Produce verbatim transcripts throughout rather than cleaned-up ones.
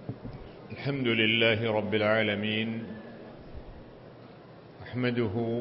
الحمد لله رب العالمين، أحمده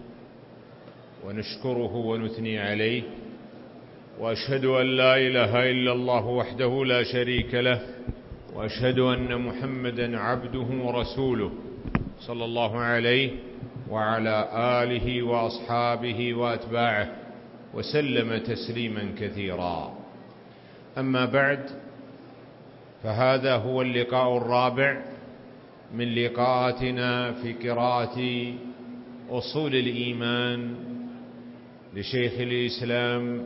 ونشكره ونثني عليه، وأشهد أن لا إله إلا الله وحده لا شريك له، وأشهد أن محمدا عبده ورسوله صلى الله عليه وعلى آله وأصحابه وأتباعه وسلم تسليما كثيرا. أما بعد، فهذا هو اللقاء الرابع من لقاءاتنا في قراءة أصول الإيمان لشيخ الإسلام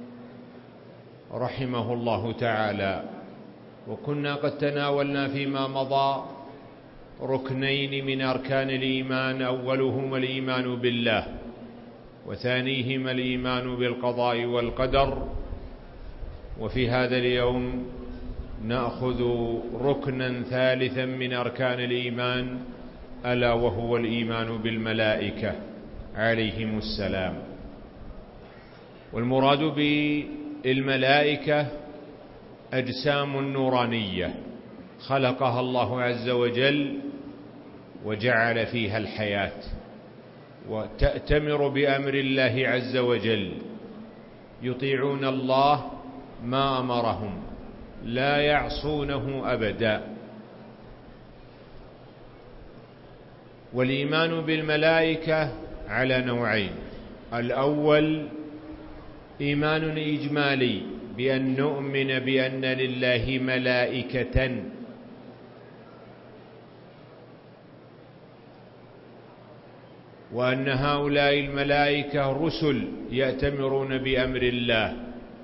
رحمه الله تعالى. وكنا قد تناولنا فيما مضى ركنين من أركان الإيمان، أولهما الإيمان بالله، وثانيهما الإيمان بالقضاء والقدر. وفي هذا اليوم نأخذ ركنا ثالثا من أركان الإيمان، ألا وهو الإيمان بالملائكة عليهم السلام. والمراد بالملائكة أجسام نورانية خلقها الله عز وجل وجعل فيها الحياة، وتأتمر بأمر الله عز وجل، يطيعون الله ما أمرهم، لا يعصونه أبدا. والإيمان بالملائكة على نوعين: الأول إيمان إجمالي بأن نؤمن بأن لله ملائكة، وأن هؤلاء الملائكة رسل يأتمرون بأمر الله،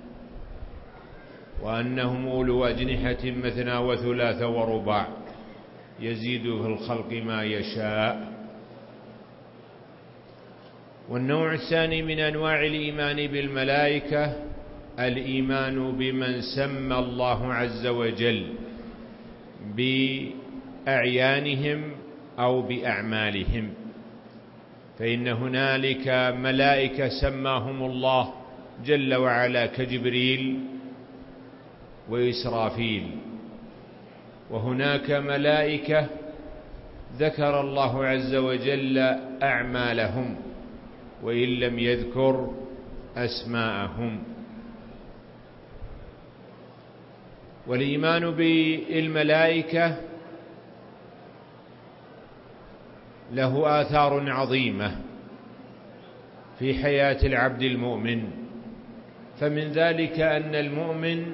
وأنهم أولو أجنحة مثنى وثلاث ورباع، يزيد في الخلق ما يشاء. والنوع الثاني من أنواع الإيمان بالملائكة الإيمان بمن سمى الله عز وجل بأعيانهم أو بأعمالهم. فإن هنالك ملائكة سماهم الله جل وعلا كجبريل وإسرافيل، وهناك ملائكة ذكر الله عز وجل أعمالهم وإن لم يذكر أسماءهم. والإيمان بالملائكة له آثار عظيمة في حياة العبد المؤمن. فمن ذلك أن المؤمن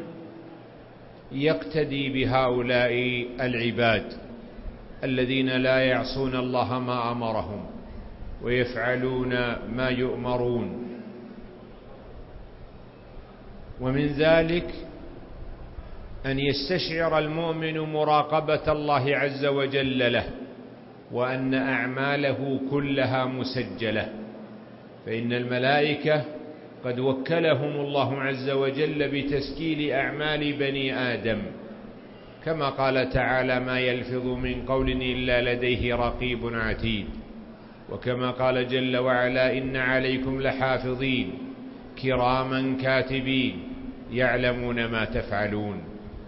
يقتدي بهؤلاء العباد الذين لا يعصون الله ما أمرهم ويفعلون ما يؤمرون. ومن ذلك أن يستشعر المؤمن مراقبة الله عز وجل له، وأن أعماله كلها مسجلة. فإن الملائكة قد وكلهم الله عز وجل بتسجيل أعمال بني آدم، كما قال تعالى: ما يلفظ من قول إلا لديه رقيب عتيد. وكما قال جل وعلا: إن عليكم لحافظين كراما كاتبين يعلمون ما تفعلون.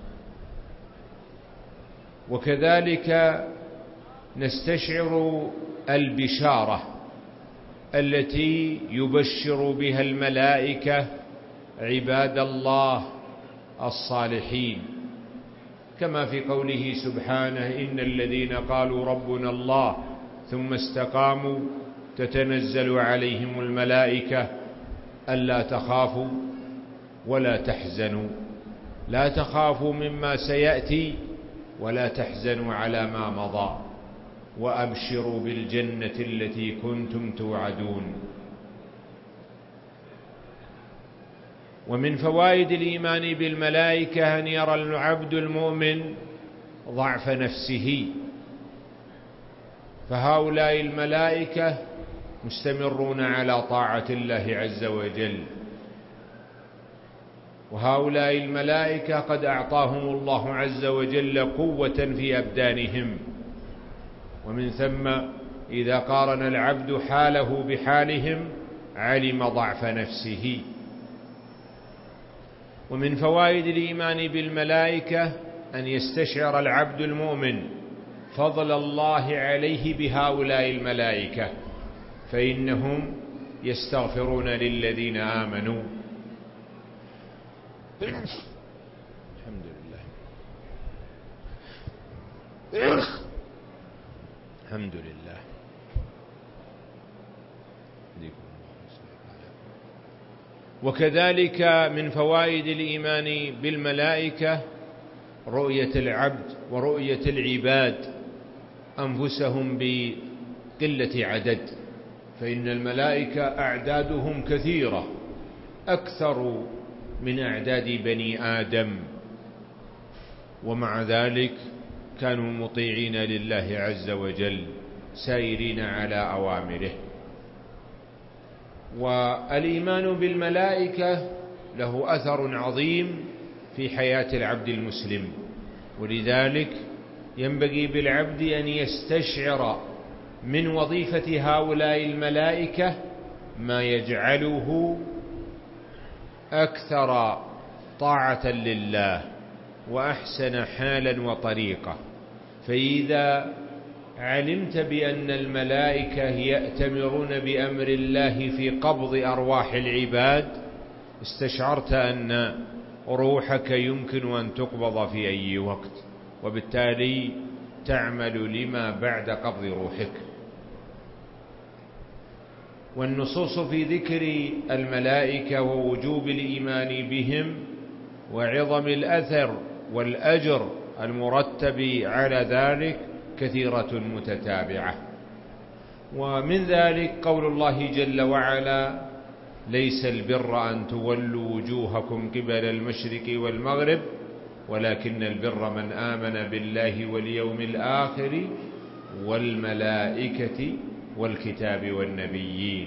وكذلك نستشعر البشارة التي يبشر بها الملائكة عباد الله الصالحين، كما في قوله سبحانه: إن الذين قالوا ربنا الله ثم استقاموا تتنزل عليهم الملائكة ألا تخافوا ولا تحزنوا، لا تخافوا مما سيأتي ولا تحزنوا على ما مضى، وأبشروا بالجنة التي كنتم توعدون. ومن فوائد الإيمان بالملائكة أن يرى العبد المؤمن ضعف نفسه، فهؤلاء الملائكة مستمرون على طاعة الله عز وجل، وهؤلاء الملائكة قد أعطاهم الله عز وجل قوة في أبدانهم. ومن ثم إذا قارن العبد حاله بحالهم علم ضعف نفسه. ومن فوائد الإيمان بالملائكة أن يستشعر العبد المؤمن فضل الله عليه بهؤلاء الملائكة، فإنهم يستغفرون للذين آمنوا. الحمد لله الحمد لله. وكذلك من فوائد الإيمان بالملائكة رؤية العبد ورؤية العباد أنفسهم بقلة عدد، فإن الملائكة أعدادهم كثيرة أكثر من أعداد بني آدم، ومع ذلك كانوا مطيعين لله عز وجل سائرين على أوامره. والإيمان بالملائكة له أثر عظيم في حياة العبد المسلم، ولذلك ينبغي بالعبد أن يستشعر من وظيفة هؤلاء الملائكة ما يجعله أكثر طاعة لله وأحسن حالا وطريقة. فإذا علمت بأن الملائكة يأتمرون بأمر الله في قبض أرواح العباد، استشعرت أن روحك يمكن أن تقبض في أي وقت، وبالتالي تعمل لما بعد قبض روحك. والنصوص في ذكر الملائكة ووجوب الإيمان بهم وعظم الأثر والأجر المرتب على ذلك كثيرة متتابعة. ومن ذلك قول الله جل وعلا: ليس البر أن تولوا وجوهكم قبل المشرق والمغرب ولكن البر من آمن بالله واليوم الآخر والملائكة والكتاب والنبيين.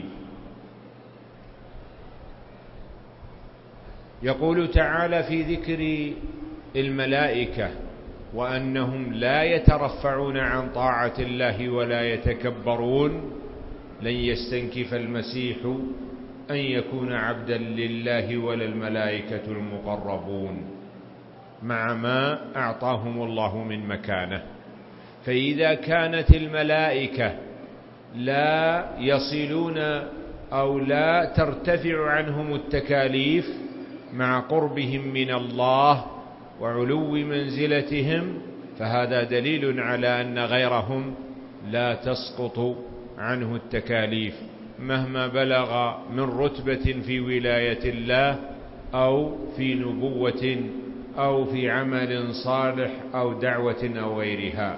يقول تعالى في ذكر الملائكة وأنهم لا يترفعون عن طاعة الله ولا يتكبرون: لن يستنكف المسيح أن يكون عبدا لله ولا الملائكة المقربون، مع ما أعطاهم الله من مكانه. فإذا كانت الملائكة لا يصلون أو لا ترتفع عنهم التكاليف مع قربهم من الله وعلو منزلتهم، فهذا دليل على أن غيرهم لا تسقط عنه التكاليف مهما بلغ من رتبة في ولاية الله أو في نبوة أو في عمل صالح أو دعوة أو غيرها.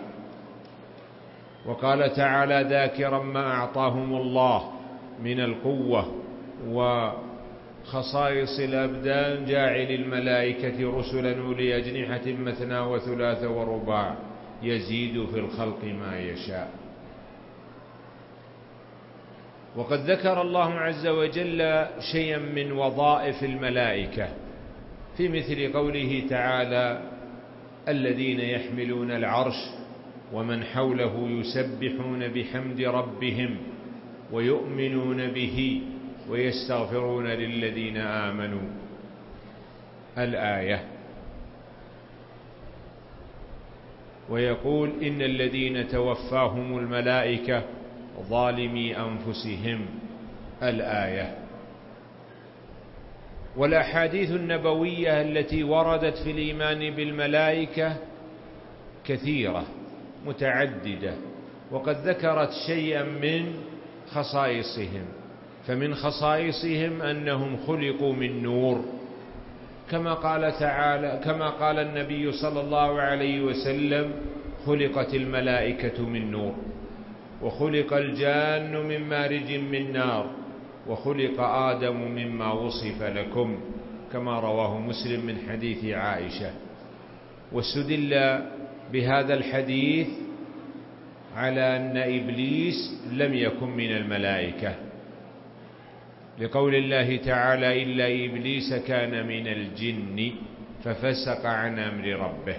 وقال تعالى ذاكرا ما أعطاهم الله من القوة وخصائص الأبدان: جاعل الملائكة رسلا أولي أجنحة مثنى وثلاث ورباع يزيد في الخلق ما يشاء. وقد ذكر الله عز وجل شيئا من وظائف الملائكة في مثل قوله تعالى: الذين يحملون العرش ومن حوله يسبحون بحمد ربهم ويؤمنون به ويستغفرون للذين آمنوا. الآية. ويقول: إن الذين توفاهم الملائكة ظالمي أنفسهم. الآية. والأحاديث النبوية التي وردت في الإيمان بالملائكة كثيرة متعددة، وقد ذكرت شيئا من خصائصهم. فمن خصائصهم أنهم خلقوا من نور، كما قال تعالى كما قال النبي صلى الله عليه وسلم: خلقت الملائكة من نور، وخلق الجان من مارج من نار، وخلق آدم مما وصف لكم، كما رواه مسلم من حديث عائشة. واستدل بهذا الحديث على أن إبليس لم يكن من الملائكة، لقول الله تعالى: إلا إبليس كان من الجن ففسق عن أمر ربه.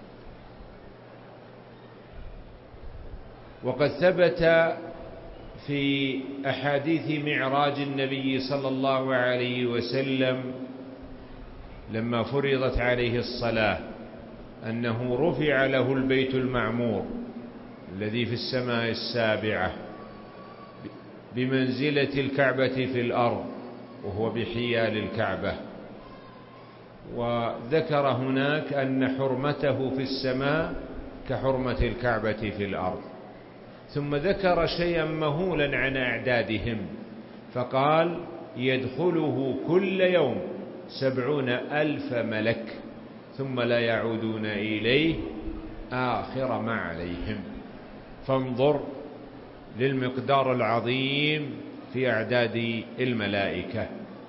وقد ثبت في أحاديث معراج النبي صلى الله عليه وسلم لما فرضت عليه الصلاة أنه رفع له البيت المعمور الذي في السماء السابعة بمنزلة الكعبة في الأرض، وهو بحيال الكعبة. وذكر هناك أن حرمته في السماء كحرمة الكعبة في الأرض. ثم ذكر شيئا مهولا عن أعدادهم، فقال: يدخله كل يوم سبعون ألف ملك ثم لا يعودون إليه آخر ما عليهم. فانظر للمقدار العظيم في أعداد الملائكة.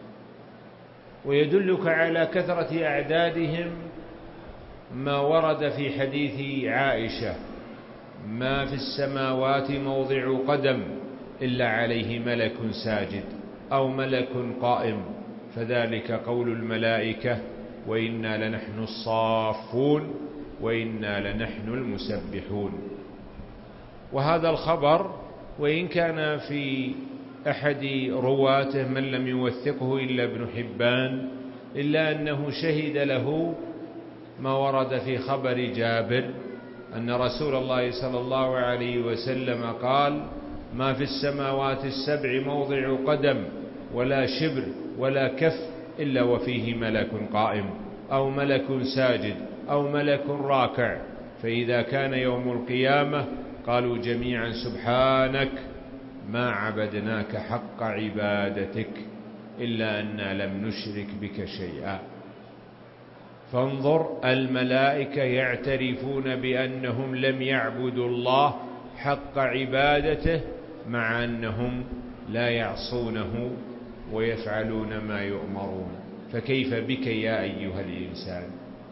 ويدلك على كثرة أعدادهم ما ورد في حديث عائشة: ما في السماوات موضع قدم إلا عليه ملك ساجد أو ملك قائم، فذلك قول الملائكة: وإنا لنحن الصافون وإنا لنحن المسبحون. وهذا الخبر وإن كان في أحد رواته من لم يوثقه إلا ابن حبان، إلا أنه شهد له ما ورد في خبر جابر أن رسول الله صلى الله عليه وسلم قال: ما في السماوات السبع موضع قدم ولا شبر ولا كف إلا وفيه ملك قائم أو ملك ساجد أو ملك راكع، فإذا كان يوم القيامة قالوا جميعا: سبحانك ما عبدناك حق عبادتك إلا أننا لم نشرك بك شيئا. فانظر، الملائكة يعترفون بأنهم لم يعبدوا الله حق عبادته، مع أنهم لا يعصونه ويفعلون ما يؤمرون، فكيف بك يا أيها الإنسان؟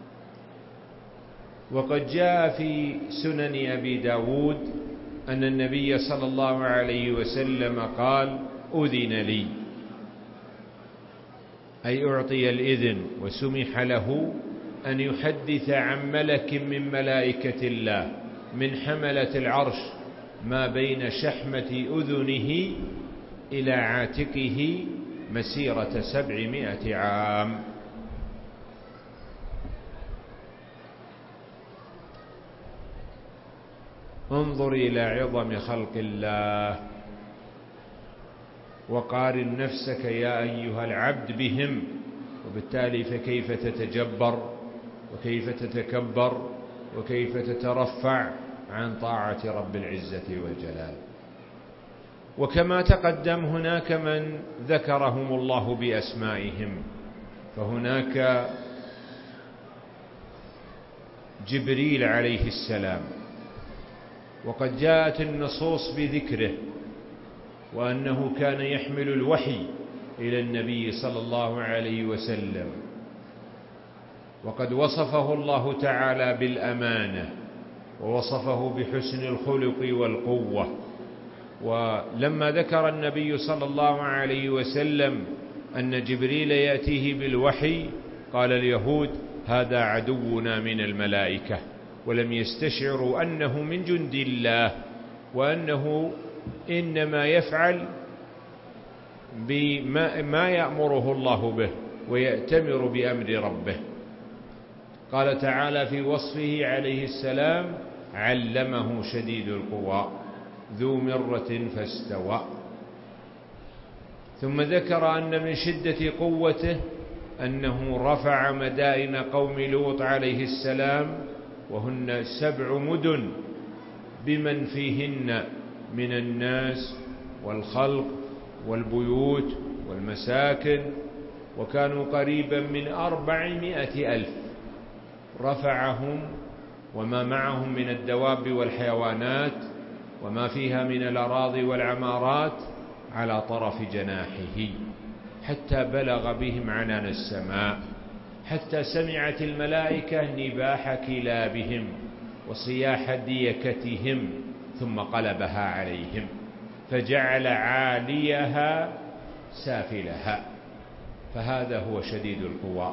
وقد جاء في سنن أبي داود أن النبي صلى الله عليه وسلم قال: أذن لي، أي أعطي الإذن وسمح له أن يحدث عن ملك من ملائكة الله من حملة العرش ما بين شحمة أذنه إلى عاتقه مسيرة سبعمائة عام. انظر إلى عظم خلق الله، وقارن نفسك يا أيها العبد بهم، وبالتالي فكيف تتجبر وكيف تتكبر وكيف تترفع عن طاعة رب العزة والجلال. وكما تقدم هناك من ذكرهم الله بأسمائهم، فهناك جبريل عليه السلام، وقد جاءت النصوص بذكره، وأنه كان يحمل الوحي إلى النبي صلى الله عليه وسلم، وقد وصفه الله تعالى بالأمانة ووصفه بحسن الخلق والقوة. ولما ذكر النبي صلى الله عليه وسلم أن جبريل يأتيه بالوحي قال اليهود: هذا عدونا من الملائكة، ولم يستشعروا أنه من جند الله، وأنه إنما يفعل بما يأمره الله به ويأتمر بأمر ربه. قال تعالى في وصفه عليه السلام: علمه شديد القوى ذو مرة فاستوى. ثم ذكر أن من شدة قوته أنه رفع مدائن قوم لوط عليه السلام، وهن سبع مدن بمن فيهن من الناس والخلق والبيوت والمساكن، وكانوا قريبا من أربعمائة ألف، رفعهم وما معهم من الدواب والحيوانات وما فيها من الأراضي والعمارات على طرف جناحه، حتى بلغ بهم عنان السماء، حتى سمعت الملائكة نباح كلابهم وصياح ديكتهم، ثم قلبها عليهم فجعل عاليها سافلها، فهذا هو شديد القوى.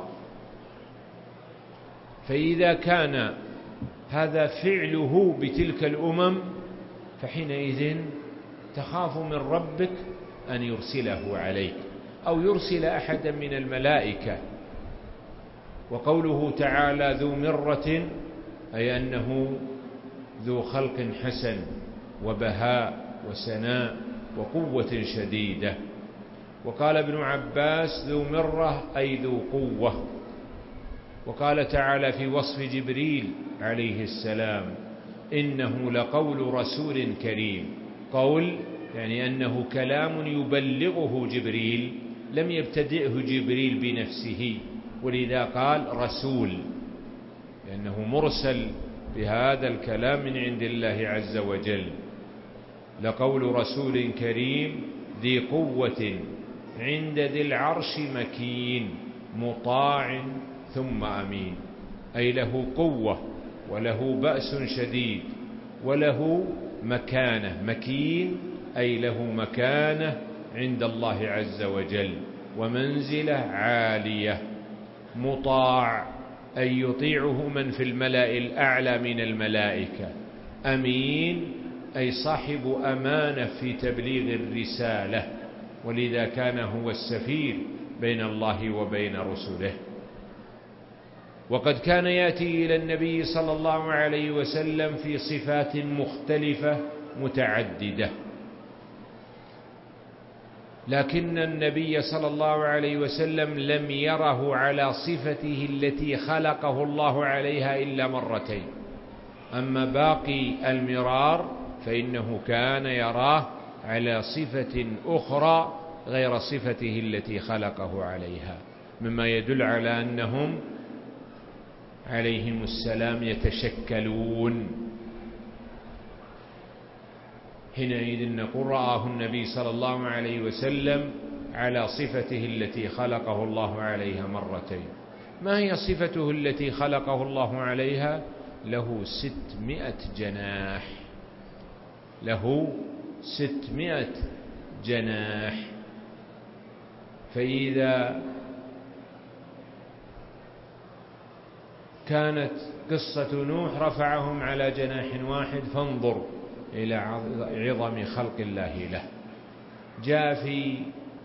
فإذا كان هذا فعله بتلك الأمم، فحينئذ تخاف من ربك أن يرسله عليك أو يرسل أحدا من الملائكة. وقوله تعالى ذو مرة أي أنه ذو خلق حسن وبهاء وسناء وقوة شديدة. وقال ابن عباس ذو مرة أي ذو قوة. وقال تعالى في وصف جبريل عليه السلام إنه لقول رسول كريم. قول يعني أنه كلام يبلغه جبريل، لم يبتدئه جبريل بنفسه، ولذا قال رسول، لأنه مرسل بهذا الكلام من عند الله عز وجل. لقول رسول كريم ذي قوة عند ذي العرش مكين مطاع ثم أمين، أي له قوة وله بأس شديد وله مكانة. مكين أي له مكانة عند الله عز وجل ومنزلة عالية. مطاع أي يطيعه من في الملأ الأعلى من الملائكة. أمين أي صاحب أمانة في تبليغ الرسالة، ولذا كان هو السفير بين الله وبين رسله. وقد كان يأتي إلى النبي صلى الله عليه وسلم في صفات مختلفة متعددة، لكن النبي صلى الله عليه وسلم لم يره على صفته التي خلقه الله عليها إلا مرتين. أما باقي المرار فإنه كان يراه على صفة أخرى غير صفته التي خلقه عليها، مما يدل على أنهم عليهم السلام يتشكلون. حينئذ نقول رآه النبي صلى الله عليه وسلم على صفته التي خلقه الله عليها مرتين. ما هي صفته التي خلقه الله عليها؟ له ستمائة جناح، له ستمائة جناح. فإذا كانت قصة نوح رفعهم على جناح واحد، فانظر إلى عظم خلق الله له. جاء في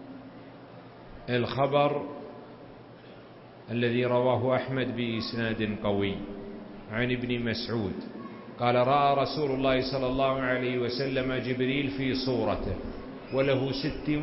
الخبر الذي رواه أحمد بإسناد قوي عن ابن مسعود قال رأى رسول الله صلى الله عليه وسلم جبريل في صورته وله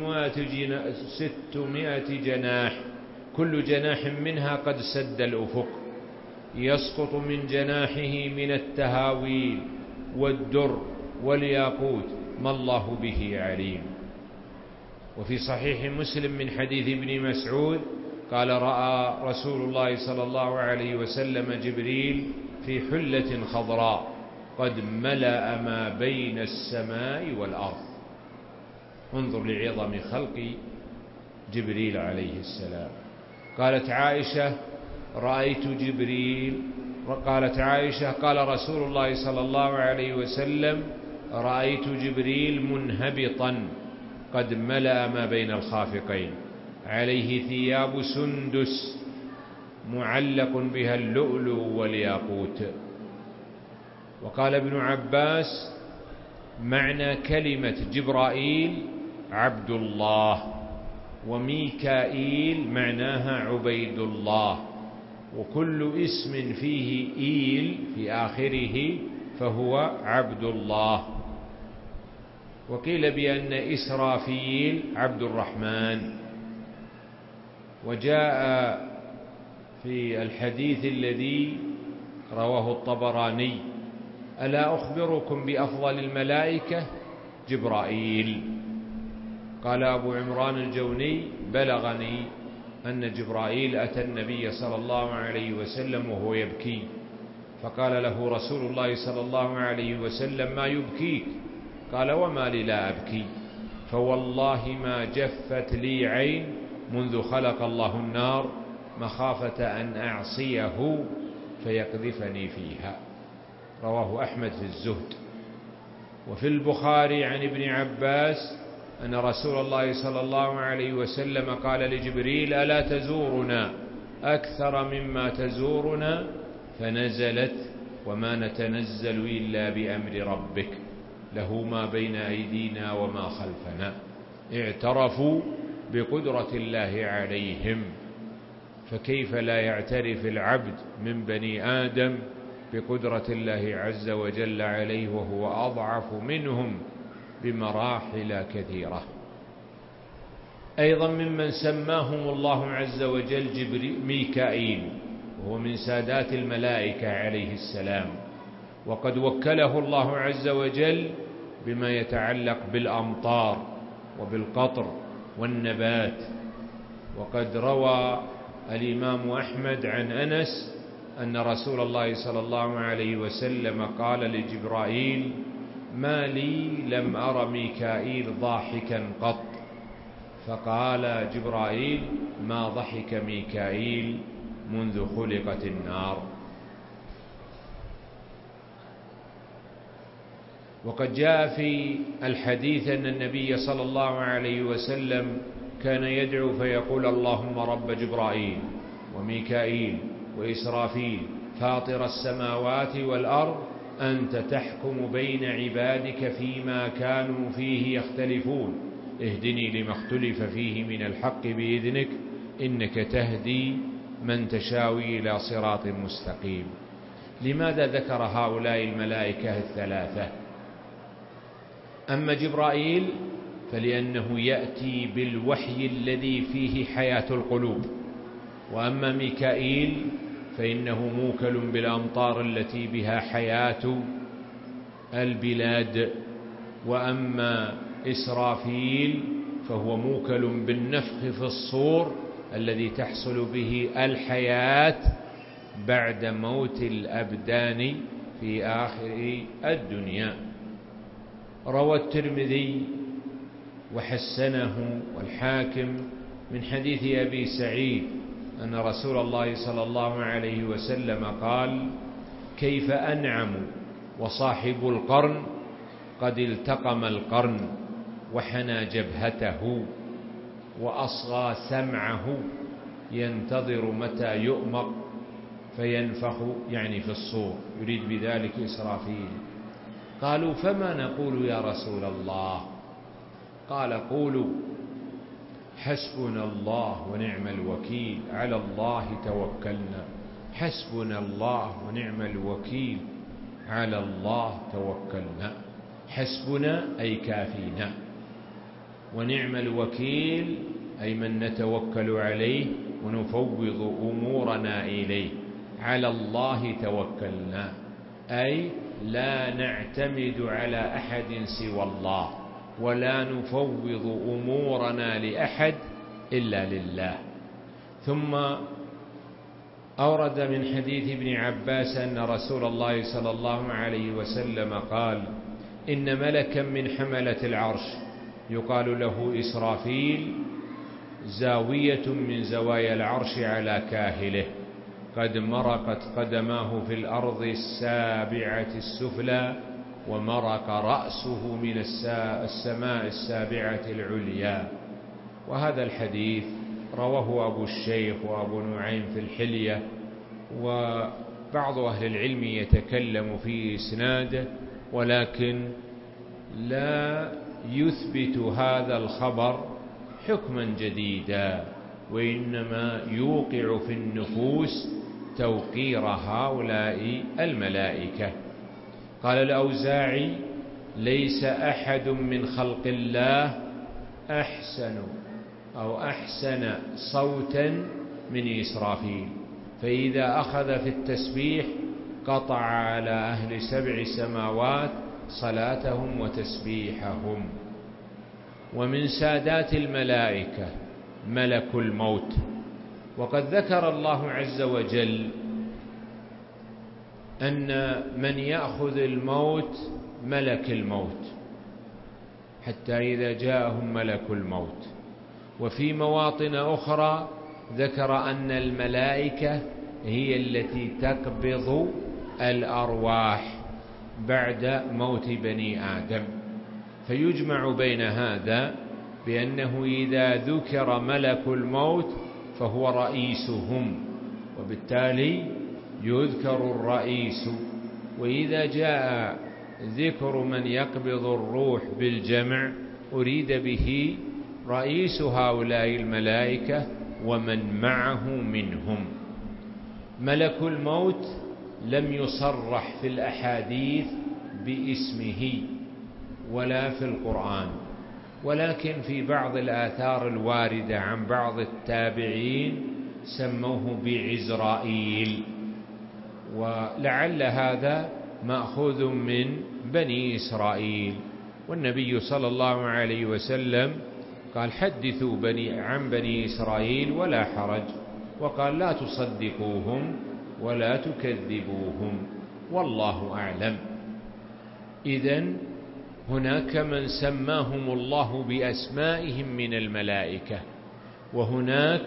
ستمائة جناح، كل جناح منها قد سد الأفق، يسقط من جناحه من التهاويل والدر والياقوت ما الله به عليم. وفي صحيح مسلم من حديث ابن مسعود قال رأى رسول الله صلى الله عليه وسلم جبريل في حلة خضراء قد ملأ ما بين السماء والأرض. انظر لعظم خلق جبريل عليه السلام. قالت عائشة رأيت جبريل قالت عائشة قال رسول الله صلى الله عليه وسلم رأيت جبريل منهبطا قد ملأ ما بين الخافقين، عليه ثياب سندس معلق بها اللؤلؤ والياقوت. وقال ابن عباس معنى كلمة جبرائيل عبد الله، وميكائيل معناها عبيد الله، وكل اسم فيه إيل في آخره فهو عبد الله. وقيل بأن إسرافيل عبد الرحمن. وجاء في الحديث الذي رواه الطبراني ألا أخبركم بأفضل الملائكة؟ جبرائيل. قال أبو عمران الجوني بلغني أن جبرائيل أتى النبي صلى الله عليه وسلم وهو يبكي، فقال له رسول الله صلى الله عليه وسلم ما يبكيك؟ قال وما لي لا أبكي، فوالله ما جفت لي عين منذ خلق الله النار مخافة أن أعصيه فيقذفني فيها. رواه أحمد في الزهد. وفي البخاري عن ابن عباس أن رسول الله صلى الله عليه وسلم قال لجبريل ألا تزورنا أكثر مما تزورنا؟ فنزلت وما نتنزل إلا بأمر ربك له ما بين أيدينا وما خلفنا. اعترفوا بقدرة الله عليهم، فكيف لا يعترف العبد من بني آدم بقدرة الله عز وجل عليه، وهو أضعف منهم بمراحل كثيرة. أيضا ممن سماهم الله عز وجل ميكائيل، وهو من سادات الملائكة عليه السلام، وقد وكله الله عز وجل بما يتعلق بالأمطار وبالقطر والنبات. وقد روى الإمام أحمد عن أنس أن رسول الله صلى الله عليه وسلم قال لجبرائيل: ما لي لم أر ميكائيل ضاحكا قط. فقال جبرائيل: ما ضحك ميكائيل منذ خلقت النار. وقد جاء في الحديث أن النبي صلى الله عليه وسلم كان يدعو فيقول: اللهم رب جبرائيل وميكائيل وإسرافيل فاطر السماوات والأرض، أنت تحكم بين عبادك فيما كانوا فيه يختلفون، اهدني لما اختلف فيه من الحق بإذنك، إنك تهدي من تشاوي إلى صراط مستقيم. لماذا ذكر هؤلاء الملائكة الثلاثة؟ أما جبرائيل فلأنه يأتي بالوحي الذي فيه حياة القلوب، وأما ميكائيل فإنه موكل بالأمطار التي بها حياة البلاد، وأما إسرافيل فهو موكل بالنفخ في الصور الذي تحصل به الحياة بعد موت الأبدان في آخر الدنيا. روى الترمذي وحسنه والحاكم من حديث أبي سعيد أن رسول الله صلى الله عليه وسلم قال: كيف أنعم وصاحب القرن قد التقم القرن وحنى جبهته وأصغى سمعه ينتظر متى يؤمر فينفخ، يعني في الصور، يريد بذلك إسرافيل. قالوا: فما نقول يا رسول الله؟ قال: قولوا حسبنا الله ونعم الوكيل، على الله توكلنا. حسبنا الله ونعم الوكيل، على الله توكلنا. حسبنا أي كافينا، ونعم الوكيل أي من نتوكل عليه ونفوض أمورنا إليه. على الله توكلنا أي لا نعتمد على أحد سوى الله، ولا نفوض أمورنا لأحد إلا لله. ثم أورد من حديث ابن عباس أن رسول الله صلى الله عليه وسلم قال: إن ملكا من حملة العرش يقال له إسرافيل زاوية من زوايا العرش على كاهله، قد مرقت قدماه في الأرض السابعة السفلى، ومرق رأسه من السماء السابعة العليا. وهذا الحديث رواه أبو الشيخ وأبو نعيم في الحلية، وبعض أهل العلم يتكلم في إسناده، ولكن لا يثبت هذا الخبر حكما جديدا، وإنما يوقع في النفوس توقير هؤلاء الملائكة. قال الأوزاعي: ليس أحد من خلق الله أحسن أو أحسن صوتا من إسرافيل، فإذا أخذ في التسبيح قطع على أهل سبع سماوات صلاتهم وتسبيحهم. ومن سادات الملائكة ملك الموت، وقد ذكر الله عز وجل أن من يأخذ الموت ملك الموت حتى إذا جاءهم ملك الموت. وفي مواطن أخرى ذكر أن الملائكة هي التي تقبض الأرواح بعد موت بني آدم. فيجمع بين هذا بأنه إذا ذكر ملك الموت فهو رئيسهم، وبالتالي يذكر الرئيس. وإذا جاء ذكر من يقبض الروح بالجمع أريد به رئيس هؤلاء الملائكة ومن معه منهم. ملك الموت لم يصرح في الأحاديث باسمه ولا في القرآن، ولكن في بعض الآثار الواردة عن بعض التابعين سموه بعزرائيل، ولعل هذا مأخوذ من بني إسرائيل. والنبي صلى الله عليه وسلم قال حدثوا بني عن بني إسرائيل ولا حرج، وقال لا تصدقوهم ولا تكذبوهم والله أعلم. إذن هناك من سماهم الله بأسمائهم من الملائكة، وهناك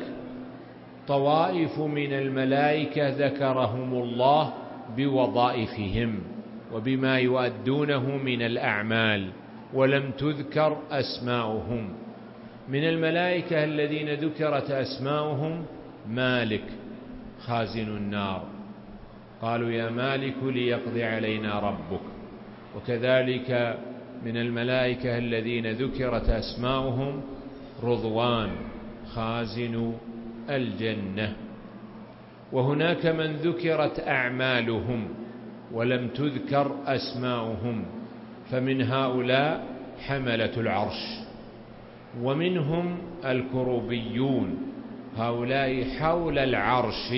طوائف من الملائكة ذكرهم الله بوظائفهم وبما يؤدونه من الأعمال، ولم تذكر أسماؤهم. من الملائكة الذين ذكرت أسماؤهم مالك خازن النار، قالوا يا مالك ليقضي علينا ربك. وكذلك من الملائكة الذين ذكرت أسماؤهم رضوان خازن الجنة. وهناك من ذكرت أعمالهم ولم تذكر أسماؤهم، فمن هؤلاء حملة العرش، ومنهم الكروبيون، هؤلاء حول العرش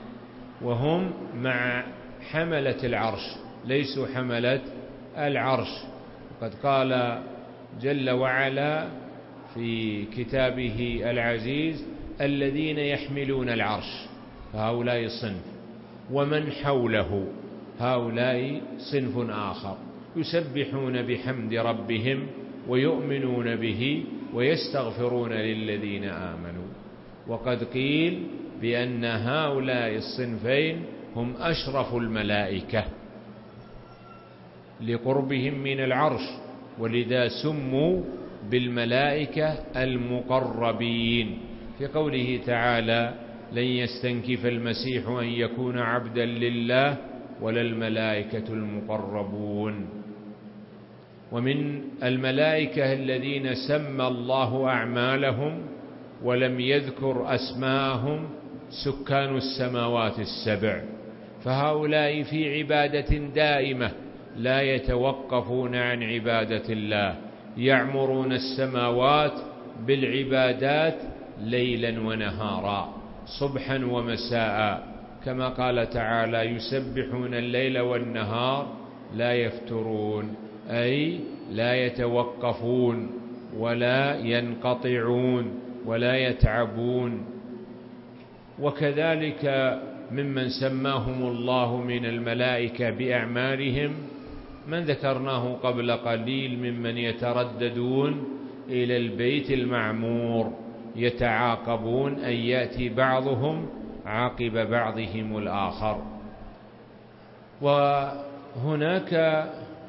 وهم مع حملة العرش ليسوا حملة العرش. وقد قال جل وعلا في كتابه العزيز الذين يحملون العرش، فهؤلاء صنف، ومن حوله هؤلاء صنف آخر، يسبحون بحمد ربهم ويؤمنون به ويستغفرون للذين آمنوا. وقد قيل بأن هؤلاء الصنفين هم أشرف الملائكة لقربهم من العرش، ولذا سموا بالملائكة المقربين، في قوله تعالى لن يستنكف المسيح أن يكون عبدا لله ولا الملائكة المقربون. ومن الملائكة الذين سمى الله أعمالهم ولم يذكر أسماءهم سكان السماوات السبع، فهؤلاء في عبادة دائمة لا يتوقفون عن عبادة الله، يعمرون السماوات بالعبادات ليلا ونهارا صبحا ومساء، كما قال تعالى يسبحون الليل والنهار لا يفترون، أي لا يتوقفون ولا ينقطعون ولا يتعبون. وكذلك ممن سماهم الله من الملائكة بأعمالهم من ذكرناه قبل قليل ممن يترددون إلى البيت المعمور، يتعاقبون أن يأتي بعضهم عاقب بعضهم الآخر. وهناك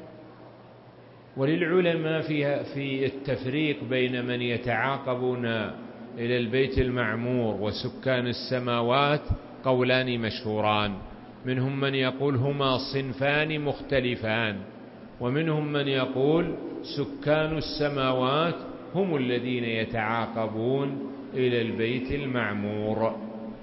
وللعلماء فيها في التفريق بين من يتعاقبون إلى البيت المعمور وسكان السماوات قولان مشهوران، منهم من يقول هما صنفان مختلفان، ومنهم من يقول سكان السماوات هم الذين يتعاقبون إلى البيت المعمور.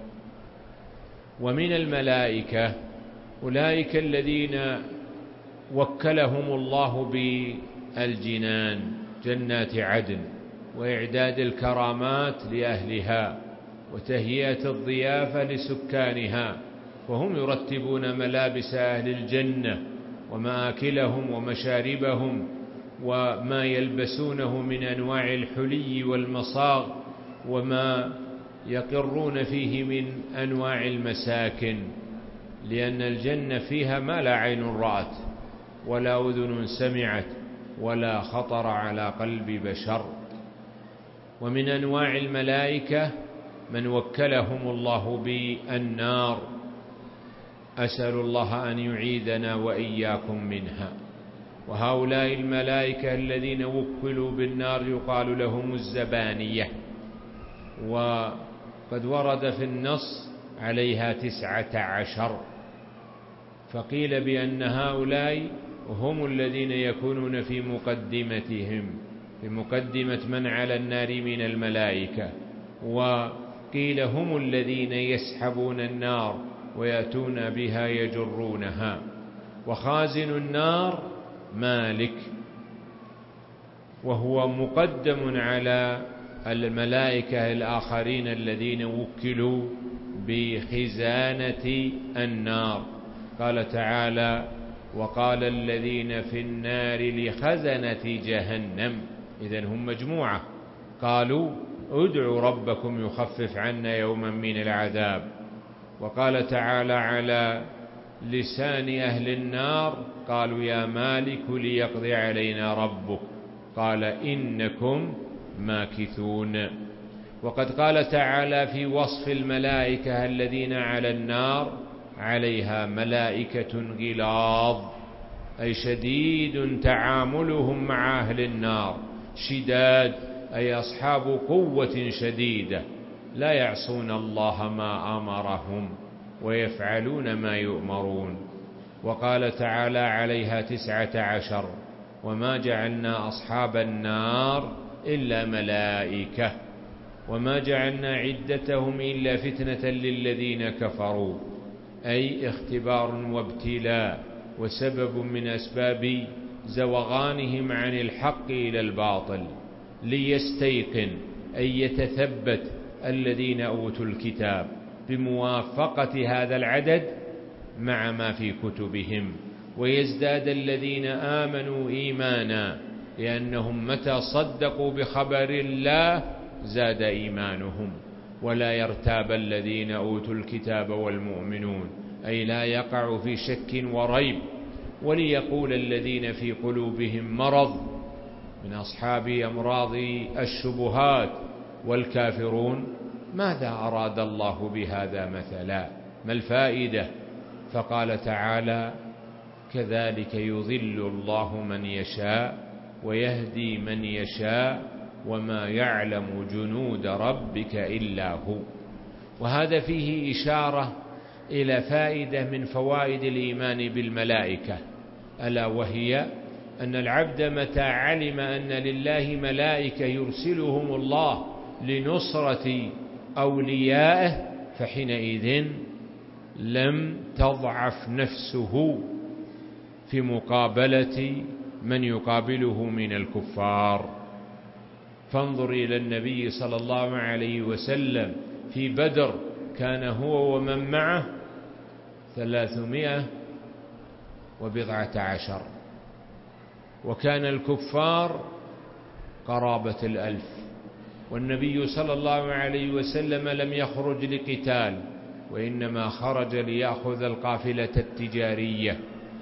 ومن الملائكة أولئك الذين وكلهم الله بالجنان، جنات عدن، وإعداد الكرامات لأهلها وتهيئة الضيافة لسكانها، وهم يرتبون ملابس أهل الجنة ومآكلهم ومشاربهم وما يلبسونه من أنواع الحلي والمصاغ وما يقرون فيه من أنواع المساكن، لأن الجنة فيها ما لا عين رأت ولا أذن سمعت ولا خطر على قلب بشر. ومن أنواع الملائكة من وكلهم الله بالنار، أسأل الله أن يعيدنا وإياكم منها. وهؤلاء الملائكة الذين وكلوا بالنار يقال لهم الزبانية، وقد ورد في النص عليها تسعة عشر، فقيل بأن هؤلاء هم الذين يكونون في مقدمتهم، في مقدمة من على النار من الملائكة، وقيل هم الذين يسحبون النار ويأتون بها يجرونها. وخازن النار مالك، وهو مقدم على الملائكة الآخرين الذين وكلوا بخزانة النار. قال تعالى: وقال الذين في النار لخزنة جهنم، إذن هم مجموعة، قالوا: ادعوا ربكم يخفف عنا يوما من العذاب. وقال تعالى على لسان أهل النار: قالوا يا مالك ليقضي علينا ربك، قال إنكم ماكثون. وقد قال تعالى في وصف الملائكة الذين على النار: عليها ملائكة غلاظ، أي شديد تعاملهم مع أهل النار، شداد أي أصحاب قوة شديدة، لا يعصون الله ما أمرهم ويفعلون ما يؤمرون. وقال تعالى عليها تسعة عشر: وما جعلنا أصحاب النار إلا ملائكة وما جعلنا عدتهم إلا فتنة للذين كفروا، أي اختبار وابتلاء وسبب من أسباب زوغانهم عن الحق إلى الباطل، ليستيقن أي يتثبت الذين أوتوا الكتاب بموافقة هذا العدد مع ما في كتبهم، ويزداد الذين آمنوا إيمانا، لأنهم متى صدقوا بخبر الله زاد إيمانهم، ولا يرتاب الذين أوتوا الكتاب والمؤمنون، أي لا يقع في شك وريب. وليقول الذين في قلوبهم مرض من أصحاب أمراض الشبهات والكافرون: ماذا أراد الله بهذا مثلا؟ ما الفائدة؟ فقال تعالى: كذلك يضل الله من يشاء ويهدي من يشاء وما يعلم جنود ربك إلا هو. وهذا فيه إشارة إلى فائدة من فوائد الإيمان بالملائكة، ألا وهي أن العبد متى علم أن لله ملائكة يرسلهم الله لنصرة أوليائه فحينئذ لم تضعف نفسه في مقابلة من يقابله من الكفار. فانظر إلى النبي صلى الله عليه وسلم في بدر، كان هو ومن معه ثلاثمائة وبضعة عشر، وكان الكفار قرابة الألف، والنبي صلى الله عليه وسلم لم يخرج لقتال، وإنما خرج ليأخذ القافلة التجارية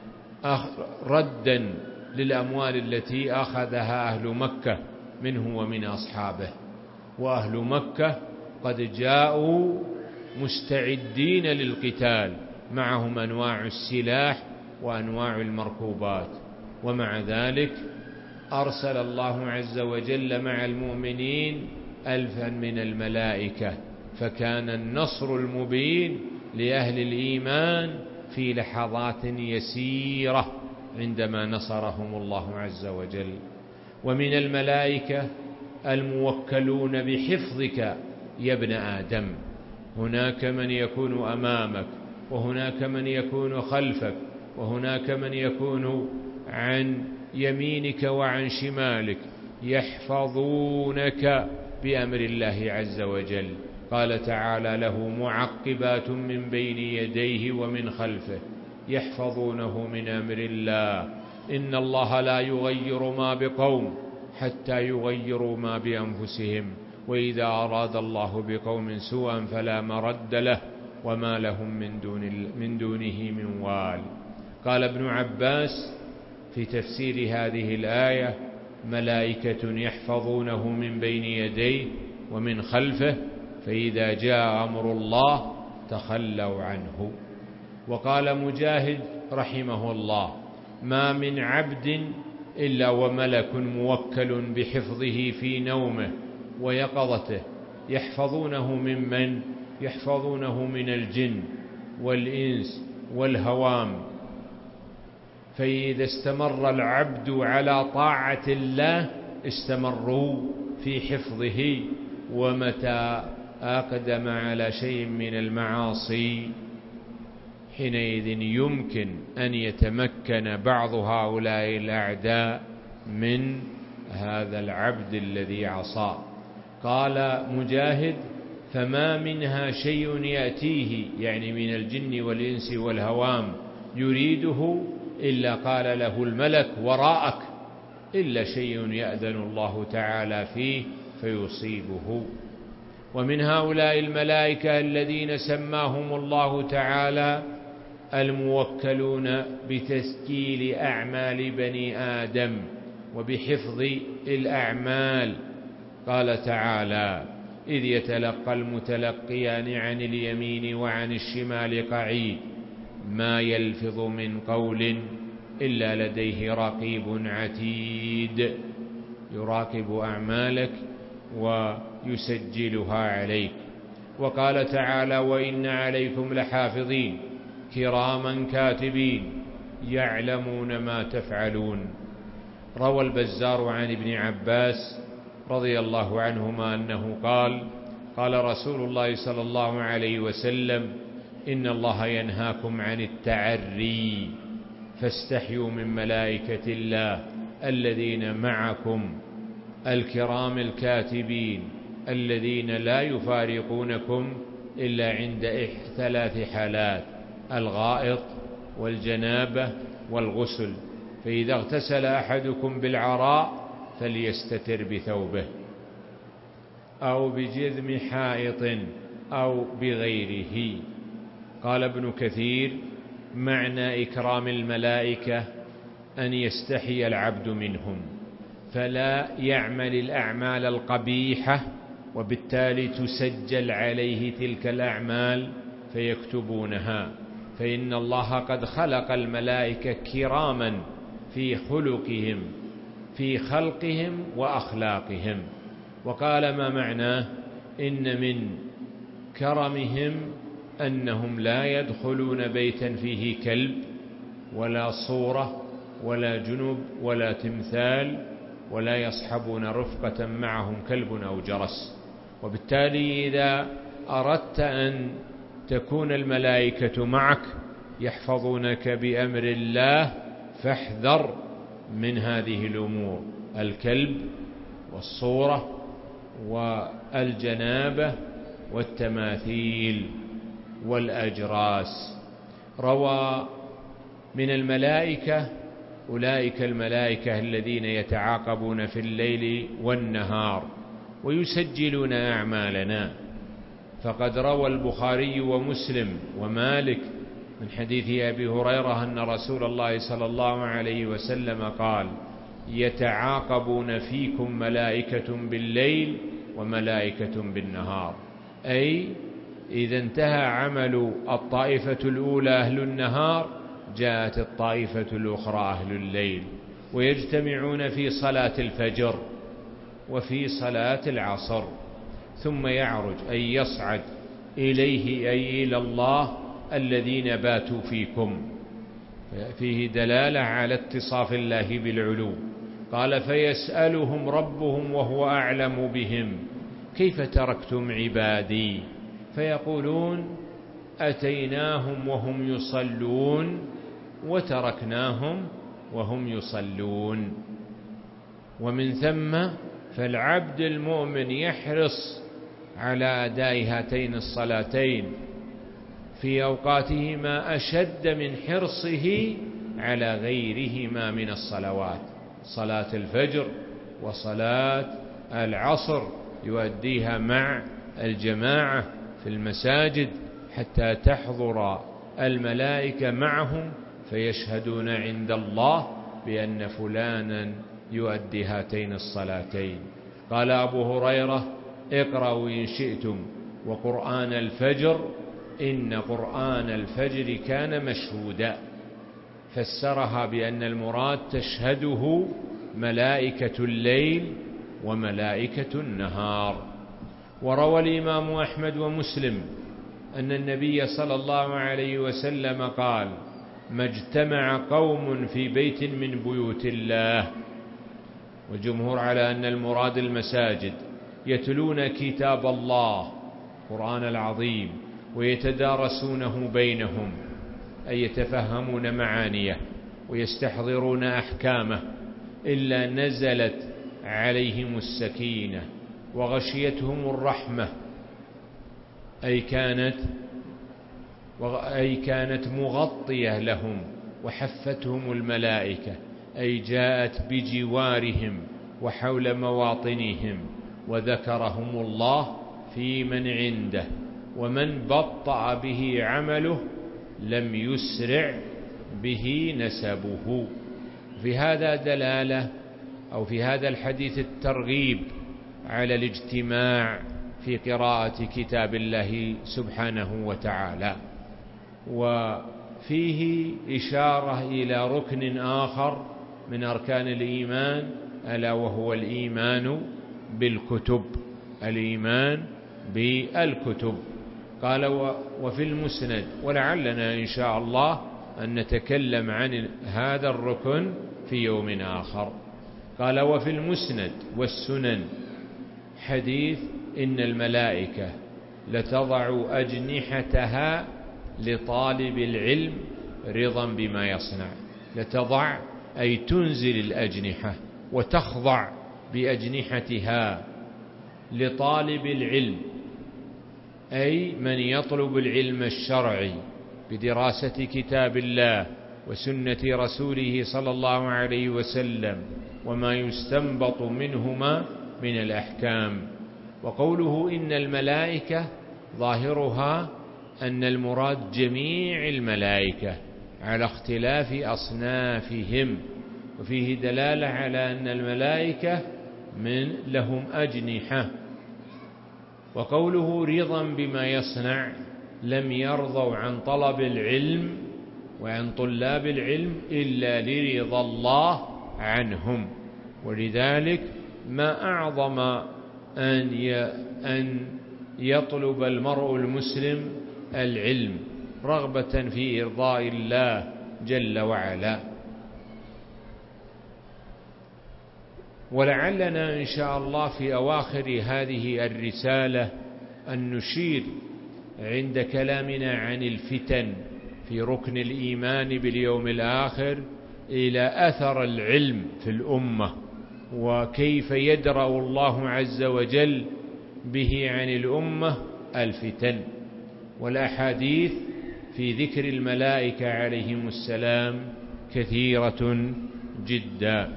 ردا للأموال التي أخذها أهل مكة منه ومن أصحابه. وأهل مكة قد جاءوا مستعدين للقتال، معهم أنواع السلاح وأنواع المركوبات، ومع ذلك أرسل الله عز وجل مع المؤمنين ألفا من الملائكة، فكان النصر المبين لأهل الإيمان في لحظات يسيرة عندما نصرهم الله عز وجل. ومن الملائكة الموكلون بحفظك يا ابن آدم، هناك من يكون أمامك، وهناك من يكون خلفك، وهناك من يكون عن يمينك وعن شمالك، يحفظونك بأمر الله عز وجل. قال تعالى: له معقبات من بين يديه ومن خلفه يحفظونه من أمر الله، إن الله لا يغير ما بقوم حتى يغيروا ما بأنفسهم، وإذا أراد الله بقوم سوءا فلا مرد له وما لهم من, دون من دونه من وال. قال ابن عباس في تفسير هذه الآية: ملائكة يحفظونه من بين يديه ومن خلفه، فإذا جاء أمر الله تخلوا عنه. وقال مجاهد رحمه الله: ما من عبد إلا وملك موكل بحفظه في نومه ويقظته، يحفظونه ممن يحفظونه من الجن والإنس والهوام، فإذا استمر العبد على طاعة الله استمروا في حفظه، ومتى أقدم على شيء من المعاصي حينئذ يمكن أن يتمكن بعض هؤلاء الأعداء من هذا العبد الذي عصى. قال مجاهد: فما منها شيء يأتيه، يعني من الجن والإنس والهوام، يريده إلا قال له الملك: وراءك، إلا شيء يأذن الله تعالى فيه فيصيبه. ومن هؤلاء الملائكة الذين سماهم الله تعالى الموكلون بتسجيل أعمال بني آدم وبحفظ الأعمال. قال تعالى: إذ يتلقى المتلقيان عن اليمين وعن الشمال قعيد ما يلفظ من قول إلا لديه رقيب عتيد، يراقب أعمالك ويسجلها عليك. وقال تعالى: وإن عليكم لحافظين كراما كاتبين يعلمون ما تفعلون. روى البزار عن ابن عباس رضي الله عنهما أنه قال: قال رسول الله صلى الله عليه وسلم: إن الله ينهاكم عن التعري فاستحيوا من ملائكة الله الذين معكم الكرام الكاتبين الذين لا يفارقونكم إلا عند ثلاث حالات: الغائط والجنابة والغسل، فإذا اغتسل أحدكم بالعراء فليستتر بثوبه أو بجذم حائط أو بغيره. قال ابن كثير: معنى إكرام الملائكة أن يستحي العبد منهم فلا يعمل الأعمال القبيحة، وبالتالي تسجل عليه تلك الأعمال فيكتبونها، فإن الله قد خلق الملائكة كراما في خلقهم في خلقهم وأخلاقهم. وقال: ما معناه؟ إن من كرمهم أنهم لا يدخلون بيتا فيه كلب ولا صورة ولا جنب ولا تمثال، ولا يصحبون رفقة معهم كلب أو جرس. وبالتالي إذا أردت أن تكون الملائكة معك يحفظونك بأمر الله فاحذر من هذه الأمور: الكلب والصورة والجنابة والتماثيل والأجراس. روى من الملائكة أولئك الملائكة الذين يتعاقبون في الليل والنهار ويسجلون أعمالنا. فقد روى البخاري ومسلم ومالك من حديث أبي هريرة أن رسول الله صلى الله عليه وسلم قال: يتعاقبون فيكم ملائكة بالليل وملائكة بالنهار، أي إذا انتهى عمل الطائفة الأولى أهل النهار جاءت الطائفة الأخرى أهل الليل، ويجتمعون في صلاة الفجر وفي صلاة العصر، ثم يعرج أي يصعد إليه أي إلى الله الذين باتوا فيكم، فيه دلالة على اتصاف الله بالعلو. قال: فيسألهم ربهم وهو أعلم بهم كيف تركتم عبادي، فيقولون: أتيناهم وهم يصلون وتركناهم وهم يصلون. ومن ثم فالعبد المؤمن يحرص على أداء هاتين الصلاتين في أوقاتهما أشد من حرصه على غيرهما من الصلوات. صلاة الفجر وصلاة العصر يؤديها مع الجماعة في المساجد حتى تحضر الملائكة معهم فيشهدون عند الله بأن فلانا يؤدي هاتين الصلاتين. قال أبو هريرة: اقرأوا إن شئتم وقرآن الفجر إن قرآن الفجر كان مشهودا، فسرها بأن المراد تشهده ملائكة الليل وملائكة النهار. وروى الإمام أحمد ومسلم أن النبي صلى الله عليه وسلم قال: ما اجتمع قوم في بيت من بيوت الله، والجمهور على أن المراد المساجد، يتلون كتاب الله قرآن العظيم ويتدارسونه بينهم أي يتفهمون معانيه ويستحضرون أحكامه، إلا نزلت عليهم السكينة وغشيتهم الرحمة، أي كانت أي كانت مغطية لهم، وحفتهم الملائكة، أي جاءت بجوارهم وحول مواطنهم، وذكرهم الله في من عنده، ومن بطأ به عمله لم يسرع به نسبه. في هذا دلالة أو في هذا الحديث الترغيب على الاجتماع في قراءة كتاب الله سبحانه وتعالى، وفيه إشارة إلى ركن آخر من أركان الإيمان، ألا وهو الإيمان بالكتب، الإيمان بالكتب. قال وفي المسند، ولعلنا إن شاء الله أن نتكلم عن هذا الركن في يوم آخر. قال وفي المسند والسنن حديث إن الملائكة لتضع أجنحتها لطالب العلم رضا بما يصنع. لتضع أي تنزل الأجنحة وتخضع بأجنحتها لطالب العلم، أي من يطلب العلم الشرعي بدراسة كتاب الله وسنة رسوله صلى الله عليه وسلم وما يستنبط منهما من الأحكام. وقوله إن الملائكة ظاهرها أن المراد جميع الملائكة على اختلاف أصنافهم، وفيه دلالة على أن الملائكة من لهم أجنحة. وقوله رضا بما يصنع، لم يرضوا عن طلب العلم وعن طلاب العلم إلا لرضا الله عنهم. ولذلك ما أعظم أن أن يطلب المرء المسلم العلم رغبة في إرضاء الله جل وعلا. ولعلنا إن شاء الله في أواخر هذه الرسالة أن نشير عند كلامنا عن الفتن في ركن الإيمان باليوم الآخر إلى أثر العلم في الأمة، وكيف يدرأ الله عز وجل به عن الأمة الفتن. والأحاديث في ذكر الملائكة عليهم السلام كثيرة جدا.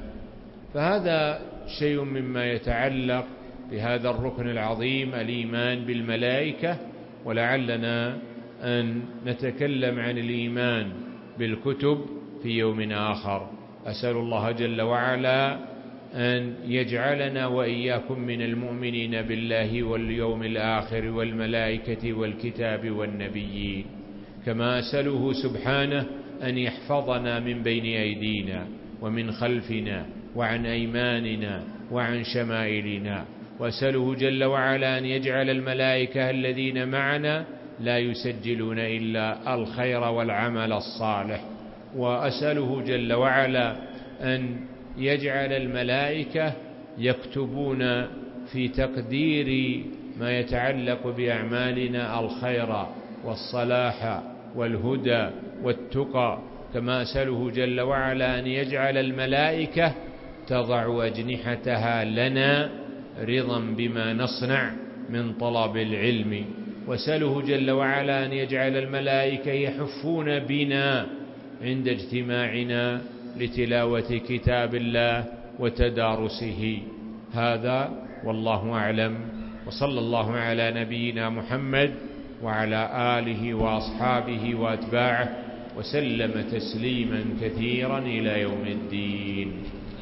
فهذا شيء مما يتعلق بهذا الركن العظيم، الإيمان بالملائكة. ولعلنا أن نتكلم عن الإيمان بالكتب في يوم آخر. أسأل الله جل وعلا أن يجعلنا وإياكم من المؤمنين بالله واليوم الآخر والملائكة والكتاب والنبيين، كما أسأله سبحانه أن يحفظنا من بين أيدينا ومن خلفنا وعن أيماننا وعن شمائلنا. وأسأله جل وعلا أن يجعل الملائكة الذين معنا لا يسجلون إلا الخير والعمل الصالح. وأسأله جل وعلا أن يجعل الملائكة يكتبون في تقدير ما يتعلق بأعمالنا الخير والصلاح والهدى والتقى، كما أسأله جل وعلا أن يجعل الملائكة تضع أجنحتها لنا رضا بما نصنع من طلب العلم. وأسأله جل وعلا أن يجعل الملائكة يحفون بنا عند اجتماعنا لتلاوة كتاب الله وتدارسه. هذا والله أعلم، وصلى الله على نبينا محمد وعلى آله وأصحابه وأتباعه وسلم تسليما كثيرا إلى يوم الدين.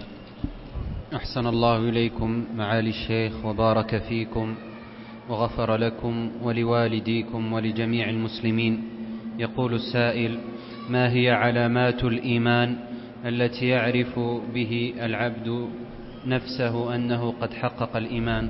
أحسن الله إليكم معالي الشيخ وبارك فيكم وغفر لكم ولوالديكم ولجميع المسلمين. يقول السائل: ما هي علامات الإيمان التي يعرف به العبد نفسه أنه قد حقق الإيمان؟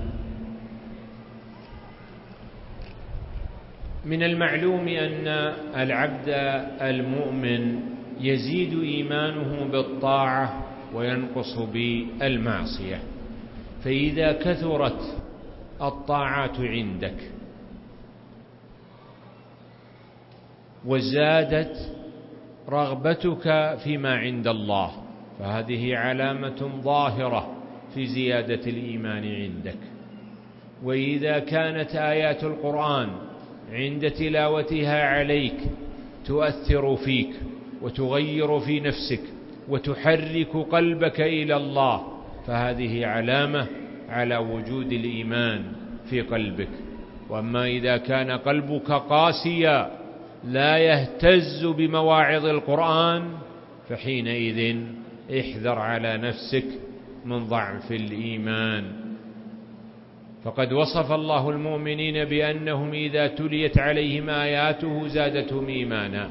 من المعلوم أن العبد المؤمن يزيد إيمانه بالطاعة وينقص بالمعصية. فإذا كثرت الطاعات عندك وزادت رغبتك فيما عند الله، فهذه علامة ظاهرة في زيادة الإيمان عندك. وإذا كانت آيات القرآن عند تلاوتها عليك تؤثر فيك وتغير في نفسك وتحرك قلبك إلى الله، فهذه علامة على وجود الإيمان في قلبك. وأما إذا كان قلبك قاسيا لا يهتز بمواعظ القرآن، فحينئذ احذر على نفسك من ضعف الإيمان. فقد وصف الله المؤمنين بأنهم إذا تليت عليهم آياته زادتهم إيمانا،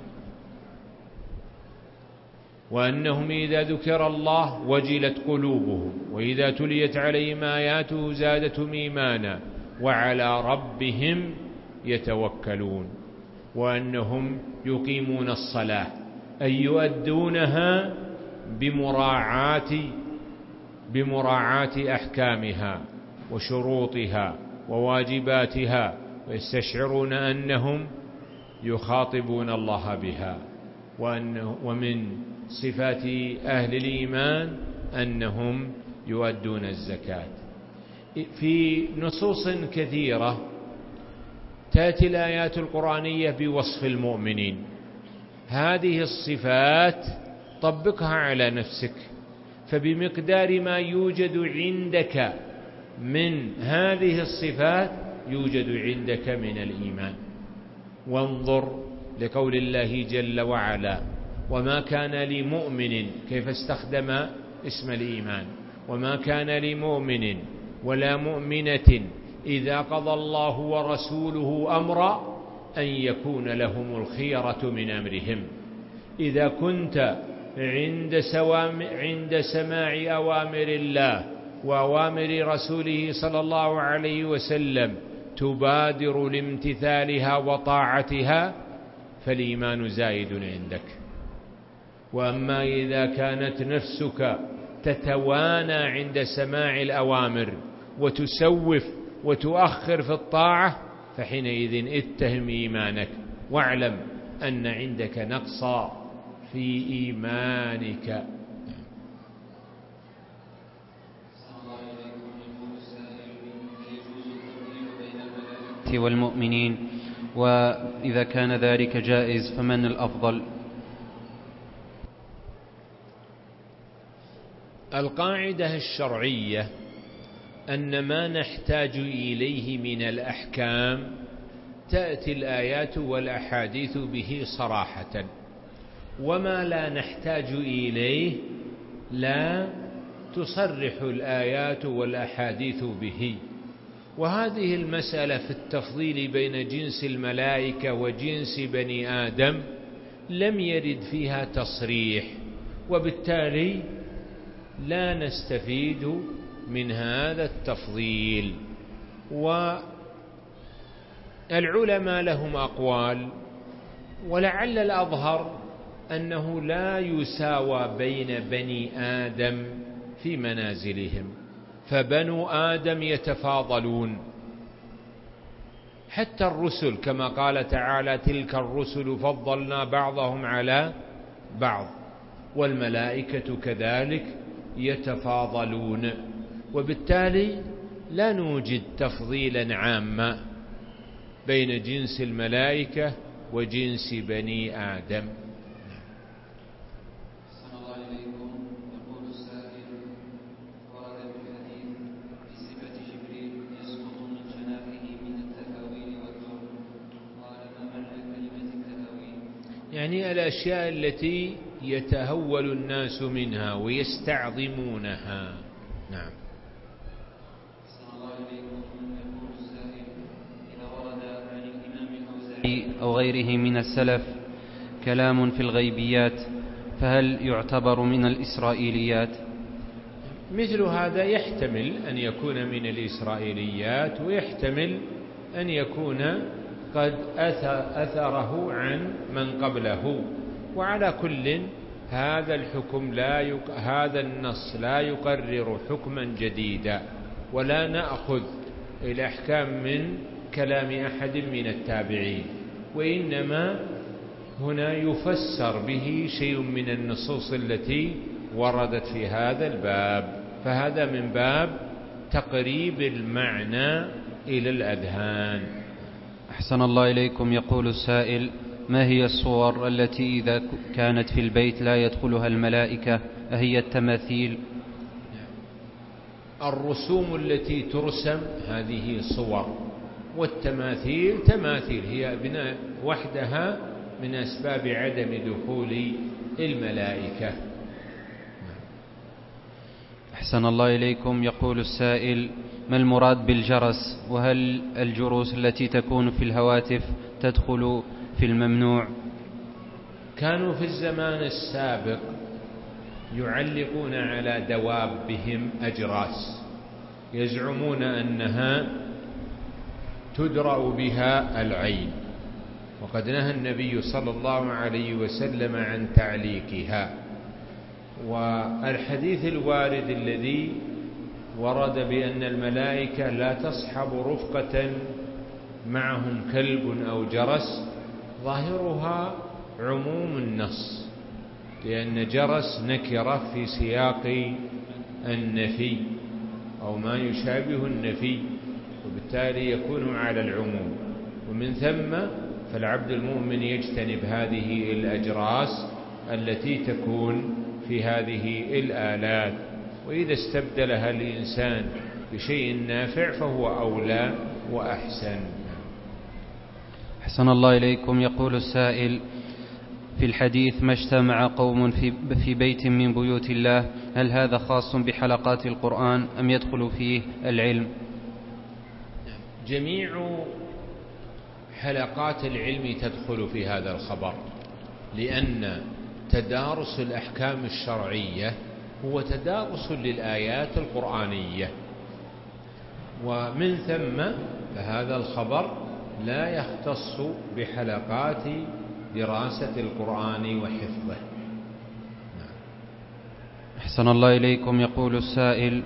وأنهم إذا ذكر الله وجلت قلوبهم، وإذا تليت عليهم آياته زادتهم إيمانا، وعلى ربهم يتوكلون، وأنهم يقيمون الصلاة أي يؤدونها بمراعاة بمراعاة أحكامها وشروطها وواجباتها، ويستشعرون أنهم يخاطبون الله بها. وأنه ومن صفات أهل الإيمان أنهم يؤدون الزكاة. في نصوص كثيرة تأتي الآيات القرآنية بوصف المؤمنين، هذه الصفات طبقها على نفسك، فبمقدار ما يوجد عندك من هذه الصفات يوجد عندك من الإيمان. وانظر لقول الله جل وعلا: وما كان لمؤمن، كيف استخدم اسم الإيمان: وما كان لمؤمن ولا مؤمنة إذا قضى الله ورسوله أمرا أن يكون لهم الخيرة من أمرهم. إذا كنت عند, عند سماع أوامر الله وأوامر رسوله صلى الله عليه وسلم تبادر لامتثالها وطاعتها، فالإيمان زائد عندك. وأما إذا كانت نفسك تتوانى عند سماع الأوامر وتسوف وتؤخر في الطاعة، فحينئذ اتهم إيمانك، واعلم أن عندك نقصا في إيمانك. والمؤمنين، وإذا كان ذلك جائز فمن الأفضل؟ القاعدة الشرعية أن ما نحتاج إليه من الأحكام تأتي الآيات والأحاديث به صراحة، وما لا نحتاج إليه لا تصرح الآيات والأحاديث به. وهذه المسألة في التفضيل بين جنس الملائكة وجنس بني آدم لم يرد فيها تصريح، وبالتالي لا نستفيد من هذا التفضيل. والعلماء لهم أقوال، ولعل الأظهر أنه لا يساوى بين بني آدم في منازلهم، فبنو آدم يتفاضلون، حتى الرسل كما قال تعالى: تلك الرسل فضلنا بعضهم على بعض، والملائكة كذلك يتفاضلون. وبالتالي لا نوجد تفضيلا عاما بين جنس الملائكة وجنس بني آدم. يعني الأشياء التي يتهول الناس منها ويستعظمونها. نعم. أو غيره من السلف كلام في الغيبيات، فهل يعتبر من الإسرائيليات؟ مثل هذا يحتمل أن يكون من الإسرائيليات، ويحتمل أن يكون قد أثره عن من قبله. وعلى كل هذا الحكم لا يق... هذا النص لا يقرر حكما جديدا، ولا نأخذ الأحكام من كلام أحد من التابعين، وإنما هنا يفسر به شيء من النصوص التي وردت في هذا الباب، فهذا من باب تقريب المعنى إلى الأذهان. أحسن الله إليكم. يقول السائل: ما هي الصور التي إذا كانت في البيت لا يدخلها الملائكة؟ أهي التماثيل؟ الرسوم التي ترسم هذه صور، والتماثيل تماثيل هي بناء وحدها من أسباب عدم دخول الملائكة. أحسن الله إليكم. يقول السائل: ما المراد بالجرس؟ وهل الجروس التي تكون في الهواتف تدخل في الممنوع؟ كانوا في الزمان السابق يعلقون على دوابهم أجراس يزعمون أنها تدرأ بها العين، وقد نهى النبي صلى الله عليه وسلم عن تعليقها. والحديث الوارد الذي ورد بأن الملائكة لا تصحب رفقة معهم كلب أو جرس ظاهرها عموم النص، لأن جرس نكرة في سياق النفي أو ما يشابه النفي، وبالتالي يكون على العموم. ومن ثم فالعبد المؤمن يجتنب هذه الأجراس التي تكون في هذه الآلات، وإذا استبدلها الإنسان بشيء نافع فهو أولى وأحسن. أحسن الله إليكم. يقول السائل: في الحديث ما اجتمع قوم في, في بيت من بيوت الله، هل هذا خاص بحلقات القرآن أم يدخل فيه العلم؟ جميع حلقات العلم تدخل في هذا الخبر، لأن تدارس الأحكام الشرعية هو تدارس للآيات القرآنية، ومن ثم فهذا الخبر لا يختص بحلقات دراسة القرآن وحفظه. أحسن الله إليكم. يقول السائل: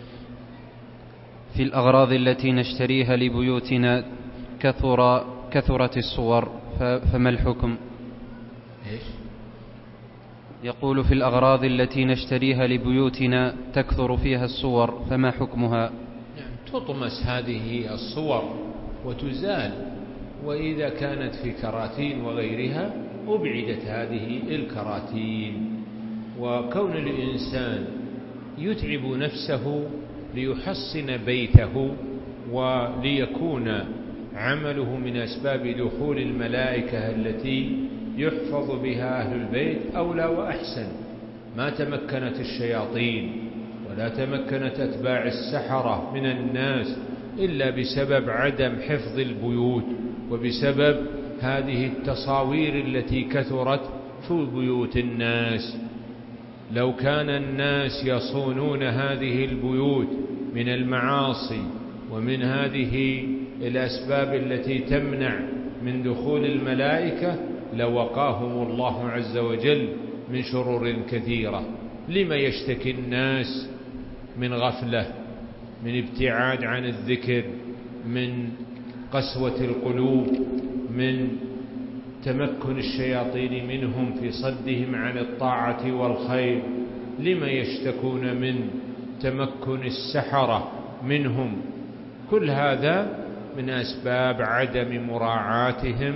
في الأغراض التي نشتريها لبيوتنا كثر كثرت الصور، فما الحكم؟ إيش؟ يقول: في الأغراض التي نشتريها لبيوتنا تكثر فيها الصور، فما حكمها؟ يعني تطمس هذه الصور وتزال، وإذا كانت في كراتين وغيرها أبعدت هذه الكراتين. وكون الإنسان يتعب نفسه ليحصن بيته وليكون عمله من أسباب دخول الملائكة التي يحفظ بها أهل البيت أولى وأحسن. ما تمكنت الشياطين ولا تمكنت أتباع السحرة من الناس إلا بسبب عدم حفظ البيوت وبسبب هذه التصاوير التي كثرت في بيوت الناس. لو كان الناس يصونون هذه البيوت من المعاصي ومن هذه الأسباب التي تمنع من دخول الملائكة لوقاهم الله عز وجل من شرور كثيرة. لما يشتكي الناس من غفلة، من ابتعاد عن الذكر، من قسوة القلوب، من تمكن الشياطين منهم في صدهم عن الطاعة والخير؟ لما يشتكون من تمكن السحرة منهم؟ كل هذا من أسباب عدم مراعاتهم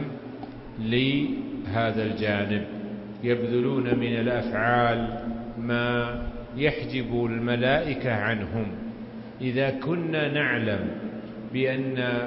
لهذا الجانب. يبذلون من الأفعال ما يحجب الملائكة عنهم. إذا كنا نعلم بأن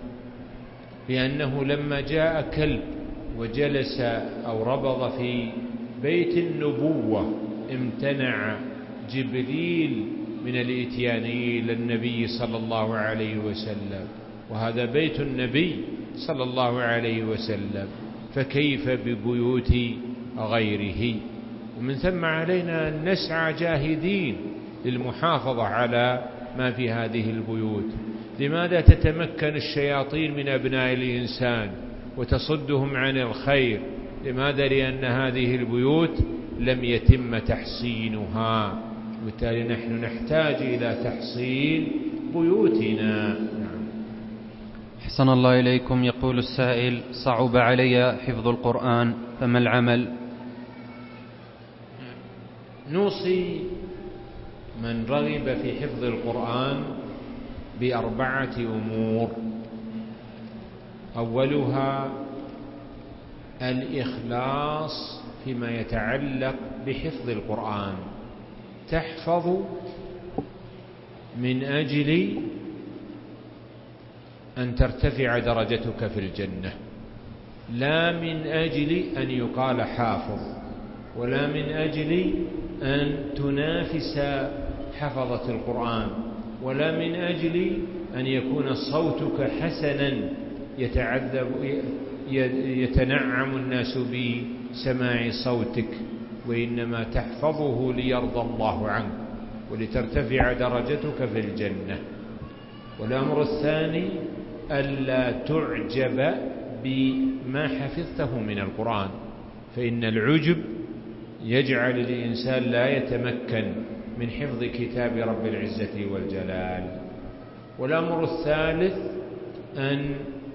بأنه لما جاء كلب وجلس أو ربض في بيت النبوة امتنع جبريل من الإتيان إلى النبي صلى الله عليه وسلم، وهذا بيت النبي صلى الله عليه وسلم، فكيف ببيوت غيره؟ ومن ثم علينا أن نسعى جاهدين للمحافظة على ما في هذه البيوت. لماذا تتمكن الشياطين من أبناء الإنسان وتصدهم عن الخير؟ لماذا؟ لأن هذه البيوت لم يتم تحصينها، وبالتالي نحن نحتاج إلى تحصين بيوتنا. أحسن الله إليكم. يقول السائل: صعب علي حفظ القرآن، فما العمل؟ نوصي من رغب في حفظ القرآن بأربعة أمور. أولها الإخلاص فيما يتعلق بحفظ القرآن، تحفظ من أجل أن ترتفع درجتك في الجنة، لا من أجل أن يقال حافظ، ولا من أجل أن تنافس حفظة القرآن، ولا من أجل أن يكون صوتك حسنا يتعذب يتنعم الناس بسماع صوتك، وإنما تحفظه ليرضى الله عنك ولترتفع درجتك في الجنة. والأمر الثاني ألا تعجب بما حفظته من القرآن، فإن العجب يجعل الإنسان لا يتمكن من حفظ كتاب رب العزة والجلال. والأمر الثالث أن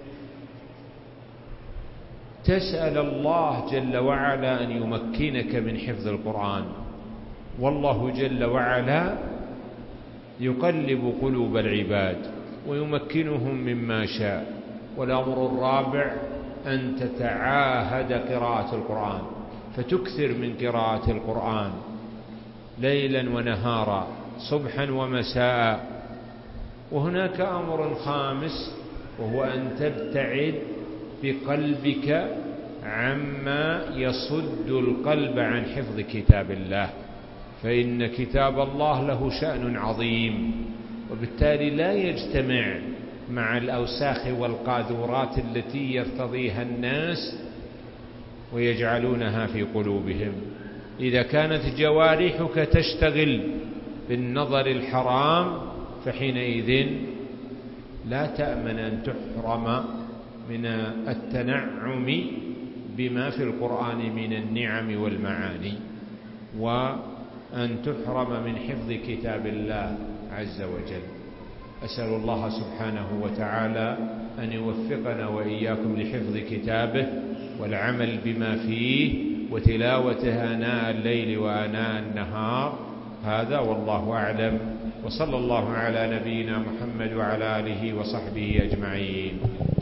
تسأل الله جل وعلا أن يمكنك من حفظ القرآن، والله جل وعلا يقلب قلوب العباد ويمكنهم مما شاء. والأمر الرابع أن تتعاهد قراءة القرآن، فتكثر من قراءة القرآن ليلا ونهارا، صبحا ومساء. وهناك أمر خامس، وهو أن تبتعد بقلبك عما يصد القلب عن حفظ كتاب الله، فإن كتاب الله له شأن عظيم، وبالتالي لا يجتمع مع الأوساخ والقاذورات التي يرتضيها الناس ويجعلونها في قلوبهم. إذا كانت جوارحك تشتغل بالنظر الحرام فحينئذ لا تأمن أن تحرم من التنعم بما في القرآن من النعم والمعاني، وأن تحرم من حفظ كتاب الله عز وجل. أسأل الله سبحانه وتعالى أن يوفقنا وإياكم لحفظ كتابه والعمل بما فيه وتلاوته آناء الليل وآناء النهار. هذا والله أعلم، وصلى الله على نبينا محمد وعلى آله وصحبه أجمعين.